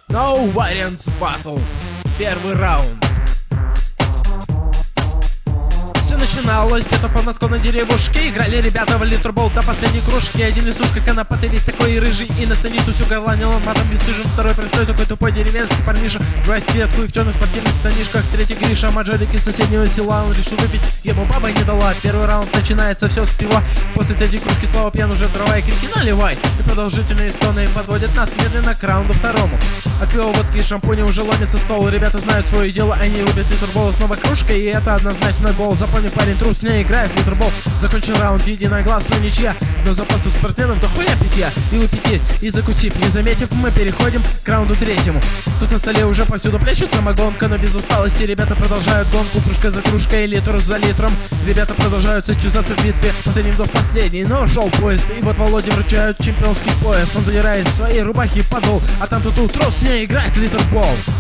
No Variants Battle. Первый раунд. Все начиналось где-то в подмосковной деревушке. Играли ребята в литрбол до последней кружки. Один лисушка конопатый, весь такой и рыжий, и на станицу всю горланил он матом бесстыжим. Второй простой такой тупой деревенский парниша, расцветку и в черных спортивных штанишках. Третий Гриша, маджорик из соседнего села. Он решил выпить, ему баба не дала. Первый раунд начинается, все с пива. После третьей кружки Слава пьян уже дрова и крики наливай. И продолжительные стоны подводят нас медленно к раунду второму. От пива, водки и шампуня уже ломится стол. Ребята знают свое дело, они любят литрбол. Снова кружка, и это однозначно гол. Запомни, парень трус, не играет в литрбол. Закончил раунд единогласно, ничья. Но запасов спортсменов до хуя питья. И выпить есть, и закусив, не заметив, мы переходим к раунду третьему. Тут на столе уже повсюду плещут самогонка, но без усталости ребята продолжают гонку. Кружка за кружкой, литр за литром. Ребята продолжают состязаться в битве. Последний вдох последний, но шел поезд. И вот Володе вручают чемпионский пояс. Он задирает свои рубахи подол, а там тут трос не играет в литрбол.